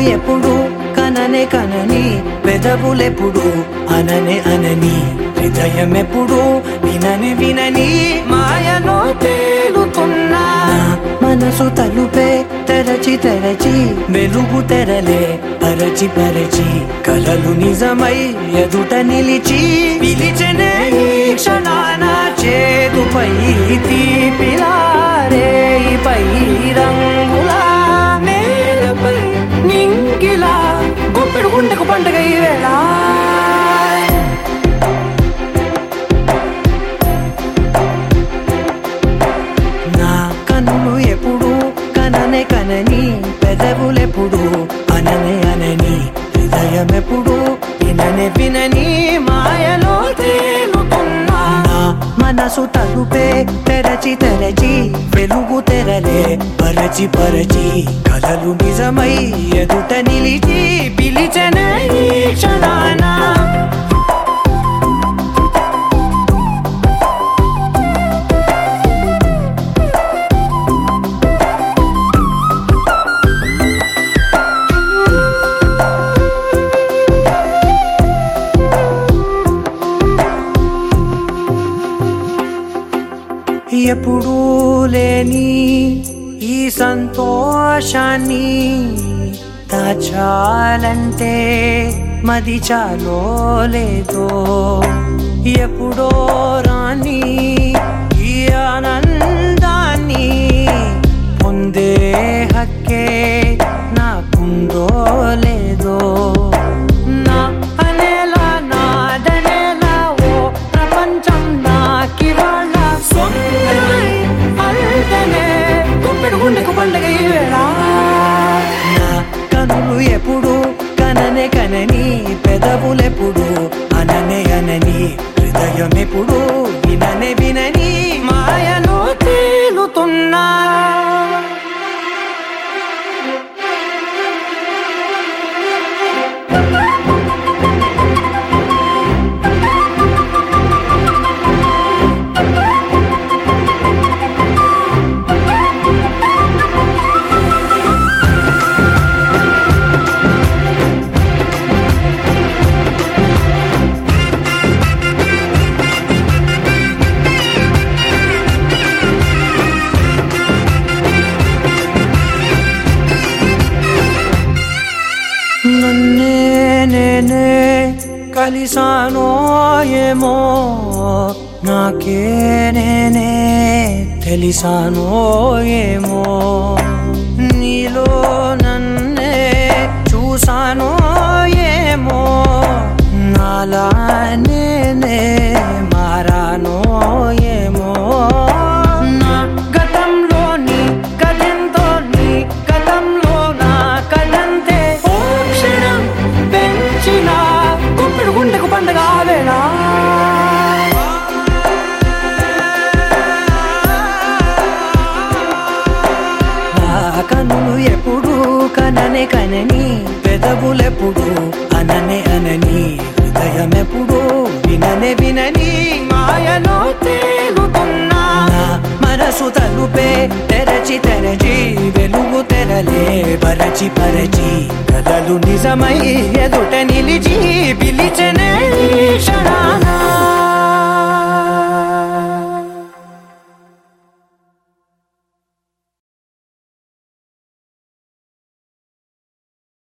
ఎప్పుడు కననే కనని పెదవులెప్పుడు అననే అనని హృదయం ఎప్పుడు వినని వినని మాయలో తేలుతున్నా మనసు తలుపే తెరచి తెరచి వెలుగు తెరలే పరచి పరచి కలలు నిజమై ఎదుట నిలిచి పిలిచెనే ఈ క్షణాన చేతుపై తీపిలారే పై రంగులా నేలపై నింగిలా గుప్పెడు గుండెకు పండుగ ఈ వేళ నా కన్నులు ఎప్పుడు కననే కనని పెదవులెప్పుడు అననే అనని హృదయం ఎప్పుడు విననే వినని మాయలో తేలుతున్నా మనసు తలుపే తెరచి తెరచి వెలుగు తెరలే పరచి పరచి కలలు నిజమై ఎదుట నిలిచి పిలిచెనే ఈ క్షణాన ఎప్పుడూ లేని ఈ సంతోషాన్ని దాచాలంటే మది చాలో లేదో ఎప్పుడో రాని ఈ ఆనందాన్ని పొందే హక్కే నాకుందో లేదో నా అనేలా నాదనేలా ఓ ప్రపంచం నాకివాళ గుండెకు పండుగ ఈ వేళ నా కనులు ఎప్పుడు కననే కనని పెదవులెప్పుడు అననే అనని హృదయం ఎప్పుడు విననే వినని మాయలో తేలుతున్నా నన్నే నేనే కలిసానో ఏమో నాకే నేనే తెలిసానో ఏమో నీలో నన్నే చూసానో ఏమో నాలా నేనే మారానో ఏమో నా గతంలోని కథంతో నీ గతంలో నా కథంతే గుండెకు పండుగ వేళ నా కన్నులు ఎప్పుడు కననే కనని పెదవులెప్పుడు అననే అనని హృదయం ఎప్పుడు విననే వినని మాయలో తేలుతున్నా మనసు తలుపే తెరచి తెరచి వెలుగు తెరలే పరచి పరచి కలలు నిజమై ఎదుట నిలిచి